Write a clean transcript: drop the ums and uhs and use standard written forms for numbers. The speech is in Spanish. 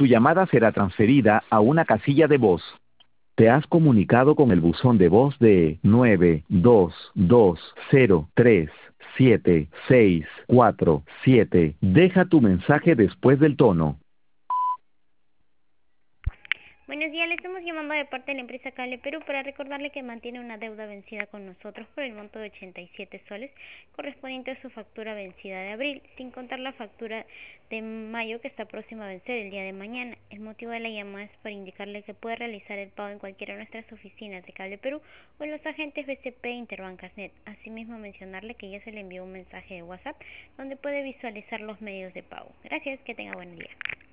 Tu llamada será transferida a una casilla de voz. Te has comunicado con el buzón de voz de 922037647. Deja tu mensaje después del tono. Buenos días, le estamos llamando de parte de la empresa Cable Perú para recordarle que mantiene una deuda vencida con nosotros por el monto de 87 soles correspondiente a su factura vencida de abril, sin contar la factura de mayo que está próxima a vencer el día de mañana. El motivo de la llamada es para indicarle que puede realizar el pago en cualquiera de nuestras oficinas de Cable Perú o en los agentes BCP e Interbancasnet. Asimismo, mencionarle que ya se le envió un mensaje de WhatsApp donde puede visualizar los medios de pago. Gracias, que tenga buen día.